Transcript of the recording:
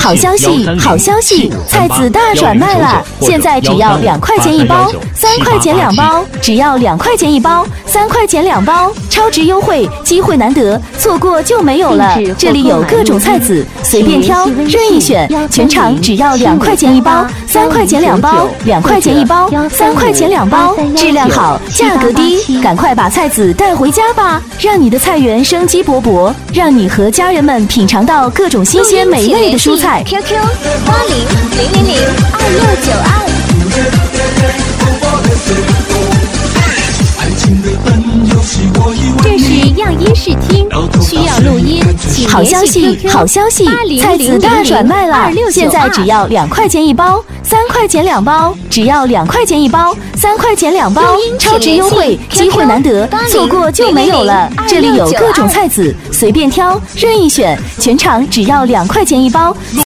好消息，好消息！菜籽大转卖了，现在只要2块钱一包，3块钱2包，只要2块钱一包，3块钱2包，超值优惠，机会难得，错过就没有了。这里有各种菜籽，随便挑，任意选，全场只要2块钱一包，3块钱2包，2块钱一包，3块钱2包，质量好，价格低，赶快把菜籽带回家吧，让你的菜园生机勃勃，让你和家人们品尝到各种新鲜美味的蔬菜。 QQ80002692。这是样音视听，需要录音，请好消息，好消息！菜籽大转卖了，现在只要2块钱一包，3块钱2包，只要2块钱一包，3块钱2包，超值优惠，机会难得，错过就没有了。这里有各种菜籽，随便挑，任意选，全场只要2块钱一包。